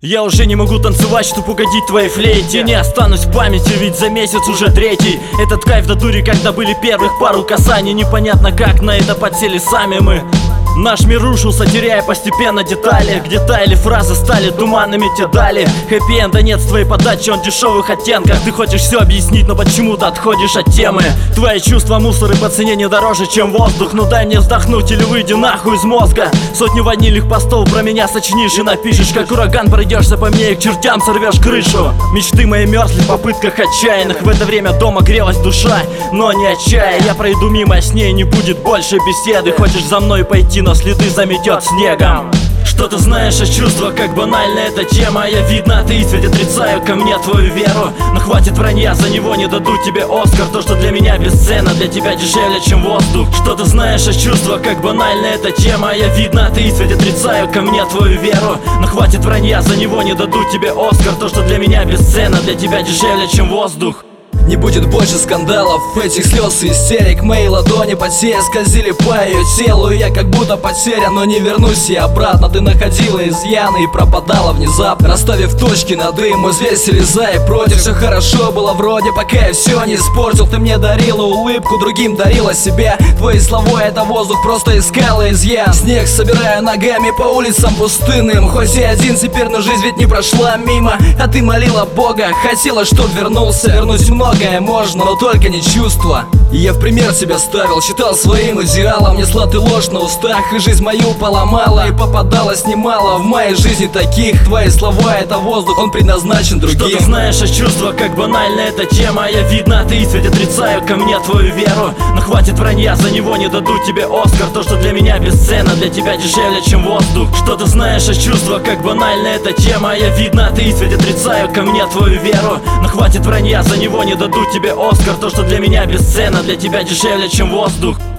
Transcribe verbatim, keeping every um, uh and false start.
Я уже не могу танцевать, чтоб угодить твоей флейте. Не останусь в памяти, ведь за месяц уже третий. Этот кайф до дури, когда были первых пару касаний. Непонятно как на это подсели сами мы. Наш мир рушился, теряя постепенно детали. Где таяли фразы, стали туманными те дали. Хэппи-энда нет с твоей подачи, он в дешевых оттенках. Ты хочешь все объяснить, но почему-то отходишь от темы. Твои чувства мусор и по цене не дороже, чем воздух. Ну дай мне вздохнуть или выйди нахуй из мозга. Сотню ванильных постов про меня сочинишь и напишешь. Как ураган пройдешься по мне и к чертям сорвешь крышу. Мечты мои мерзли в попытках отчаянных. В это время дома грелась душа, но не отчая. Я пройду мимо, с ней не будет больше беседы. Хочешь за мной пойти, но следы заметет снегом. Что ты знаешь о чувствах, как банальна эта тема. Я видно атеист, ведь отрицаю ко мне твою веру. Но хватит вранья, за него не дадут тебе Оскар. То, что для меня бесценно, для тебя дешевле, чем воздух. Что ты знаешь о чувствах, как банальна эта тема. Я видно атеист, ведь отрицаю ко мне твою веру. Но хватит вранья, за него не дадут тебе Оскар. То, что для меня бесценно, для тебя дешевле, чем воздух. Не будет больше скандалов, этих слез и истерик. Мои ладони по сей скользили по ее телу, и я как будто потерян, но не вернусь я обратно. Ты находила изъяны и пропадала внезапно, расставив точки над «и», мы взвесили за и против. Все хорошо было вроде, пока я все не испортил. Ты мне дарила улыбку, другим дарила себя. Твои слова — это воздух, просто искала изъян. Снег собирая ногами по улицам пустынным. Хоть я один теперь, но жизнь ведь не прошла мимо. А ты молила Бога, хотела, чтоб вернулся. Вернуть много можно, но только не чувства. И я в пример себя ставил, считал своим идеалом. Несла ты ложь на устах и жизнь мою поломала. И попадалось немало в моей жизни таких. Твои слова — это воздух, он предназначен другим. Что ты знаешь о чувствах, как банальна эта тема. Я видно атеист, ведь отрицаю ко мне твою веру. Но хватит вранья, за него не дадут тебе Оскар. То, что для меня бесценно, для тебя дешевле, чем воздух. Что ты знаешь о чувствах, как банальна эта тема. Я видно атеист, ведь отрицаю ко мне твою веру. Но хватит вранья, за него не дадут тебе Оскар. То, что для меня бесценно, для тебя дешевле, чем воздух.